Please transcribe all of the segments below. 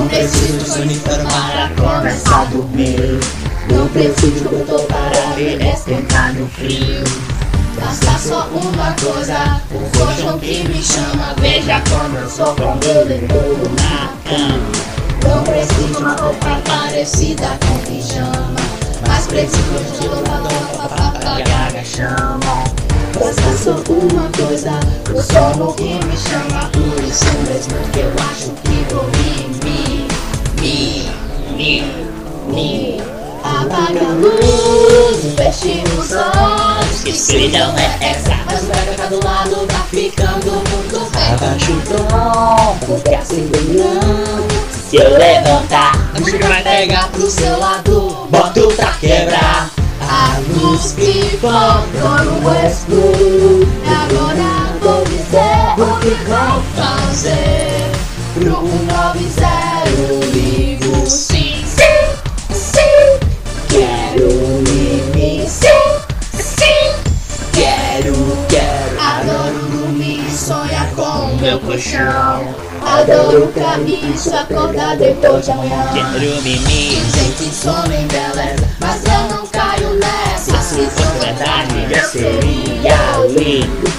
Não preciso de sonífero para começar a dormir. Não preciso de cobertor para me esquentar no frio. Basta só uma coisa, o colchão que me chama. Veja como eu sou quando eu deito na cama. Não preciso de uma roupa parecida com pijama, mas preciso de roupa pra apagar a chama. Basta só uma coisa, o sono que me chama. Por isso mesmo que eu acho que vou me apaga a luz e feche os olhos. Que escuridão é essa? Mas o pega cá do lado tá ficando muito bem. Abaixa o tom, porque assim não. Se eu levantar, a música vai pegar pro seu lado. Boto pra quebrar a luz que falta no escuro. E agora vou dizer o que vou fazer. Pro 190 ligo sim, sim, sim. Quero me sim, sim. Quero. Adoro dormir e sonhar com o meu colchão. Adoro cair e acordar depois de amanhã. Quero mimir. Dizem que sono em beleza, mas eu não caio nessa. Se fosse verdade, eu seria lindo.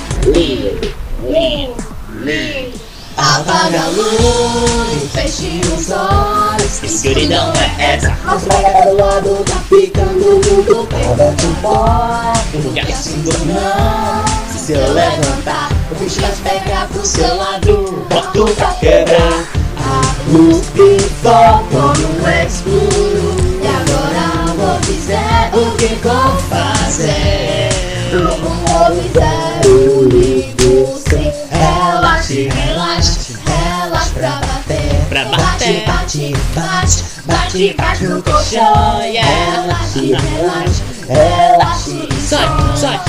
Apaga a luz e feche os olhos. Que escuridão é essa? Mas pega do lado, tá ficando muito bem. Levante um pó, Porque assim não. Se eu levantar, o bicho vai pegar pro seu lado. boto pra quebrar. A luz que faltou no escuro. E agora vou dizer o que vou fazer. Pro 190 ligo sim. Relaxe, relaxe, relaxe pra bater. Pra bater. Bate no colchão. Relaxe, relaxe, relaxe. Sai.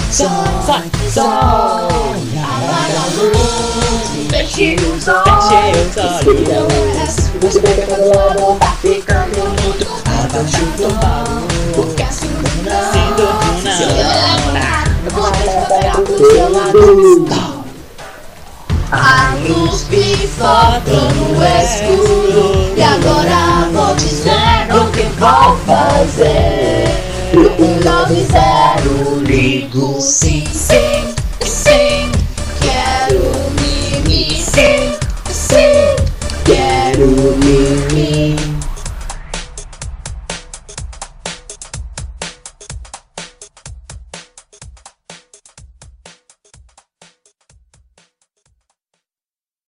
Apaga a luz, feche os olhos. Escuridão é essa? Você pega cada lado, tá ficando muito. Abaixa o tom, porque assim não. Se eu levantar, eu vou pegar pro seu lado. A luz pifou no escuro. E agora vou dizer o que vou fazer. Pro 190 ligo sim, sim, sim. Quero me sim, sim. Quero me